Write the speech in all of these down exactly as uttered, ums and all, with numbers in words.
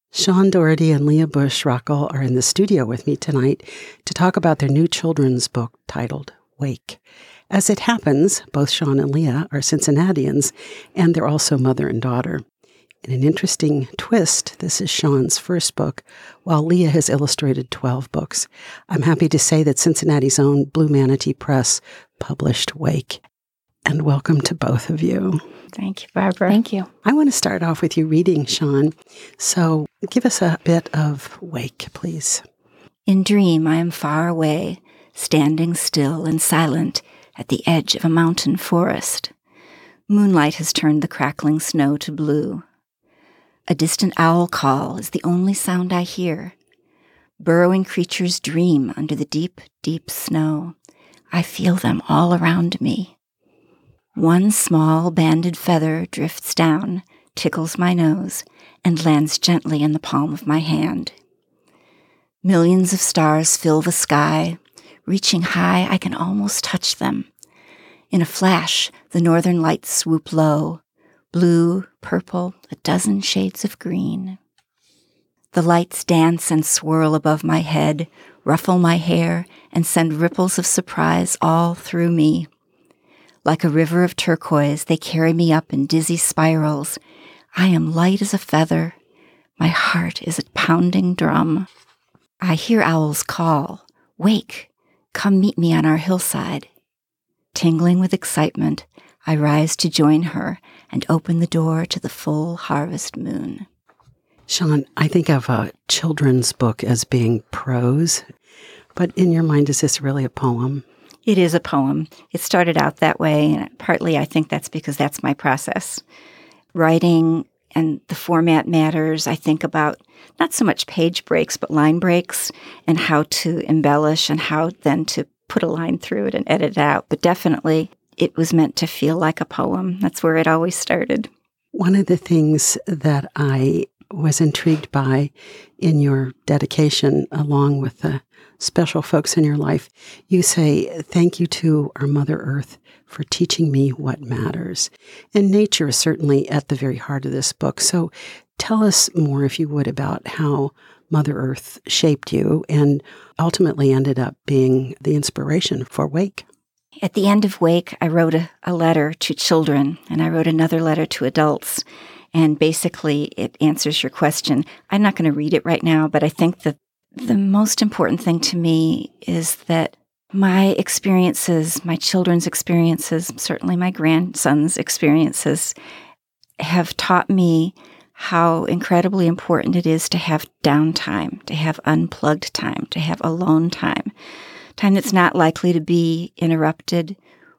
Sean Doherty and Leah Bush-Rockall are in the studio with me tonight to talk about their new children's book titled Wake. As it happens, both Sean and Leah are Cincinnatians, and they're also mother and daughter. In an interesting twist, this is Sean's first book, while Leah has illustrated twelve books. I'm happy to say that Cincinnati's own Blue Manatee Press published Wake. And welcome to both of you. Thank you, Barbara. Thank you. I want to start off with you reading, Sean. So give us a bit of Wake, please. In dream, I am far away, standing still and silent at the edge of a mountain forest. Moonlight has turned the crackling snow to blue. A distant owl call is the only sound I hear. Burrowing creatures dream under the deep, deep snow. I feel them all around me. One small banded feather drifts down, tickles my nose, and lands gently in the palm of my hand. Millions of stars fill the sky. Reaching high, I can almost touch them. In a flash, the northern lights swoop low. Blue, purple, a dozen shades of green. The lights dance and swirl above my head, ruffle my hair, and send ripples of surprise all through me. Like a river of turquoise, they carry me up in dizzy spirals. I am light as a feather. My heart is a pounding drum. I hear owls call, "Wake, come meet me on our hillside." Tingling with excitement, I rise to join her and open the door to the full harvest moon. Sean, I think of a children's book as being prose, but in your mind, is this really a poem? It is a poem. It started out that way, and partly I think that's because that's my process. Writing and the format matters. I think about not so much page breaks, but line breaks, and how to embellish and how then to put a line through it and edit it out. But definitely, it was meant to feel like a poem. That's where it always started. One of the things that I was intrigued by in your dedication, along with the special folks in your life, you say, "Thank you to our Mother Earth for teaching me what matters." And nature is certainly at the very heart of this book. So tell us more, if you would, about how Mother Earth shaped you and ultimately ended up being the inspiration for Wake. At the end of Wake, I wrote a, a letter to children, and I wrote another letter to adults. And basically, it answers your question. I'm not going to read it right now, but I think that the most important thing to me is that my experiences, my children's experiences, certainly my grandson's experiences, have taught me how incredibly important it is to have downtime, to have unplugged time, to have alone time, time that's not likely to be interrupted.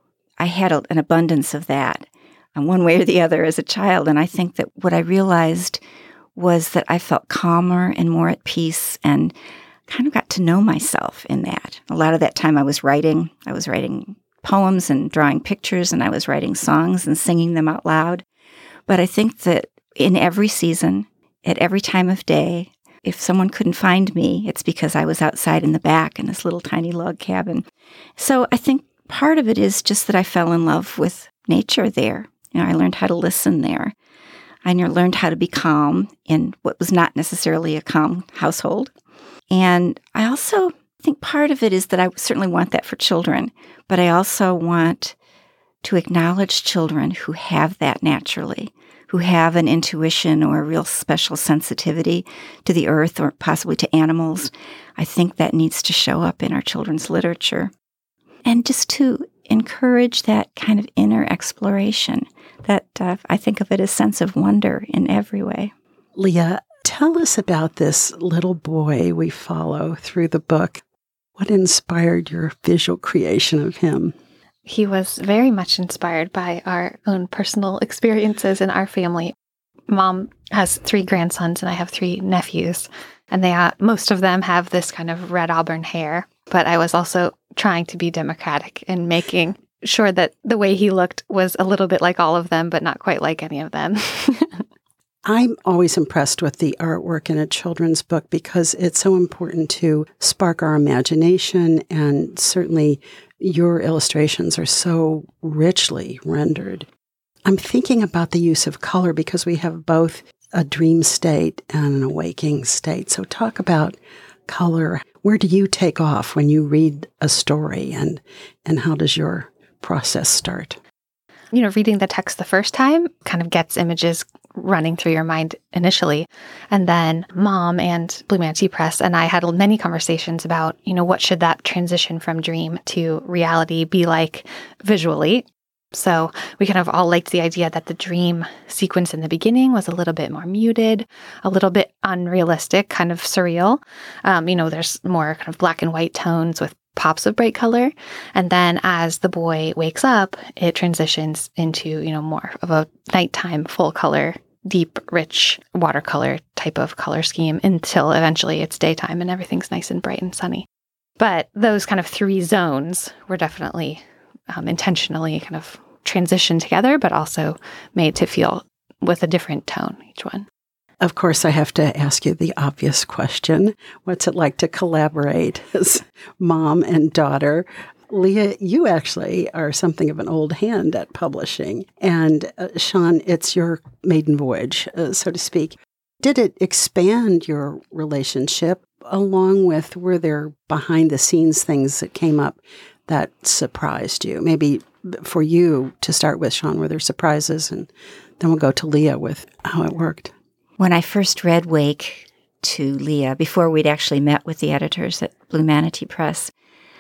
I had a, an abundance of that, um, one way or the other as a child, and I think that what I realized was that I felt calmer and more at peace and kind of got to know myself in that. A lot of that time I was writing. I was writing poems and drawing pictures, and I was writing songs and singing them out loud. But I think that in every season, at every time of day, if someone couldn't find me, it's because I was outside in the back in this little tiny log cabin. So I think part of it is just that I fell in love with nature there. You know, I learned how to listen there. I learned how to be calm in what was not necessarily a calm household. And I also think part of it is that I certainly want that for children, but I also want to acknowledge children who have that naturally, who have an intuition or a real special sensitivity to the earth or possibly to animals. I think that needs to show up in our children's literature. And just to encourage that kind of inner exploration, that uh, I think of it as sense of wonder in every way. Leah, tell us about this little boy we follow through the book. What inspired your visual creation of him? He was very much inspired by our own personal experiences in our family. Mom has three grandsons and I have three nephews, and they uh, most of them have this kind of red auburn hair. But I was also trying to be democratic and making sure that the way he looked was a little bit like all of them, but not quite like any of them. I'm always impressed with the artwork in a children's book because it's so important to spark our imagination, and certainly your illustrations are so richly rendered. I'm thinking about the use of color because we have both a dream state and an awaking state. So talk about color. Where do you take off when you read a story, and and how does your process start? You know, reading the text the first time kind of gets images running through your mind initially. And then Mom and Blue Manatee Press and I had many conversations about, you know, what should that transition from dream to reality be like visually. So we kind of all liked the idea that the dream sequence in the beginning was a little bit more muted, a little bit unrealistic, kind of surreal. Um, you know, there's more kind of black and white tones with pops of bright color. And then as the boy wakes up, it transitions into, you know, more of a nighttime full color, deep, rich watercolor type of color scheme until eventually it's daytime and everything's nice and bright and sunny. But those kind of three zones were definitely um, intentionally kind of transitioned together, but also made to feel with a different tone, each one. Of course, I have to ask you the obvious question. What's it like to collaborate as mom and daughter? Leah, you actually are something of an old hand at publishing. And uh, Sean, it's your maiden voyage, uh, so to speak. Did it expand your relationship, along with, were there behind-the-scenes things that came up that surprised you? Maybe for you, to start with, Sean, were there surprises? And then we'll go to Leah with how it worked. When I first read Wake to Leah, before we'd actually met with the editors at Blue Manatee Press,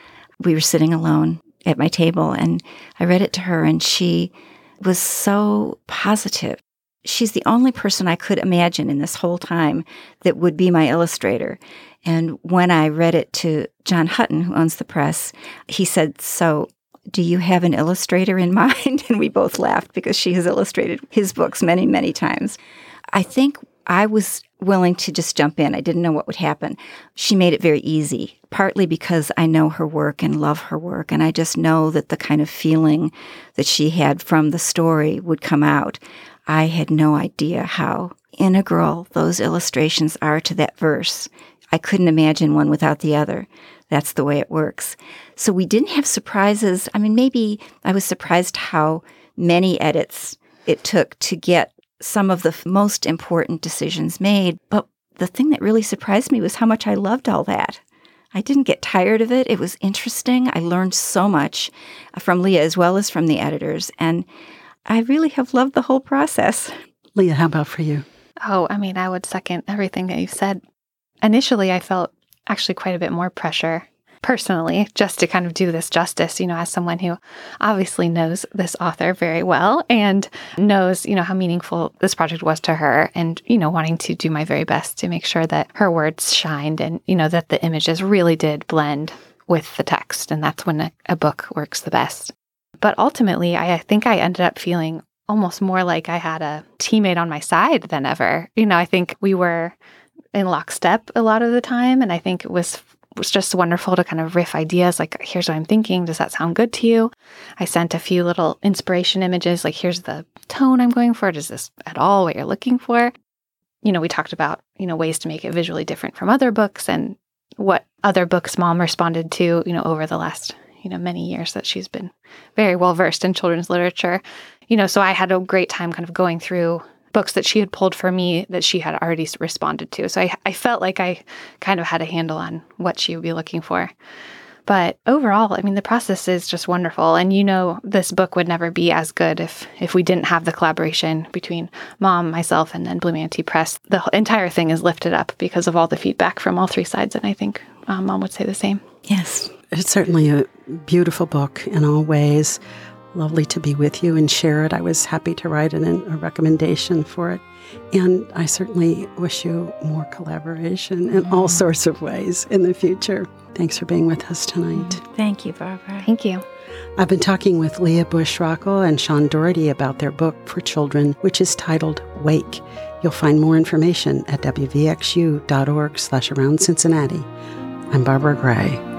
we were sitting alone at my table, and I read it to her, and she was so positive. She's the only person I could imagine in this whole time that would be my illustrator. And when I read it to John Hutton, who owns the press, he said, "So, do you have an illustrator in mind?" And we both laughed because she has illustrated his books many, many times. I think I was willing to just jump in. I didn't know what would happen. She made it very easy, partly because I know her work and love her work, and I just know that the kind of feeling that she had from the story would come out. I had no idea how integral those illustrations are to that verse. I couldn't imagine one without the other. That's the way it works. So we didn't have surprises. I mean, maybe I was surprised how many edits it took to get some of the f- most important decisions made. But the thing that really surprised me was how much I loved all that. I didn't get tired of it. It was interesting. I learned so much from Leah as well as from the editors. And I really have loved the whole process. Leah, how about for you? Oh, I mean, I would second everything that you've said. Initially, I felt actually quite a bit more pressure personally, just to kind of do this justice, you know, as someone who obviously knows this author very well and knows, you know, how meaningful this project was to her, and, you know, wanting to do my very best to make sure that her words shined and, you know, that the images really did blend with the text. And that's when a, a book works the best. But ultimately, I, I think I ended up feeling almost more like I had a teammate on my side than ever. You know, I think we were in lockstep a lot of the time, and I think it was was just wonderful to kind of riff ideas like, here's what I'm thinking. Does that sound good to you? I sent a few little inspiration images, like, here's the tone I'm going for. Is this at all what you're looking for? You know, we talked about, you know, ways to make it visually different from other books and what other books Mom responded to, you know, over the last, you know, many years that she's been very well versed in children's literature. You know, so I had a great time kind of going through books that she had pulled for me that she had already responded to. So I, I felt like I kind of had a handle on what she would be looking for. But overall, I mean, the process is just wonderful. And, you know, this book would never be as good if if we didn't have the collaboration between Mom, myself, and then Blue Manatee Press. The entire thing is lifted up because of all the feedback from all three sides. And I think um, Mom would say the same. Yes. It's certainly a beautiful book in all ways. Lovely to be with you and share it. I was happy to write an, a recommendation for it. And I certainly wish you more collaboration in all sorts of ways in the future. Thanks for being with us tonight. Thank you, Barbara. Thank you. I've been talking with Leah Bush-Rockel and Sean Doherty about their book for children, which is titled Wake. You'll find more information at w v x u dot org slash around Cincinnati. I'm Barbara Gray.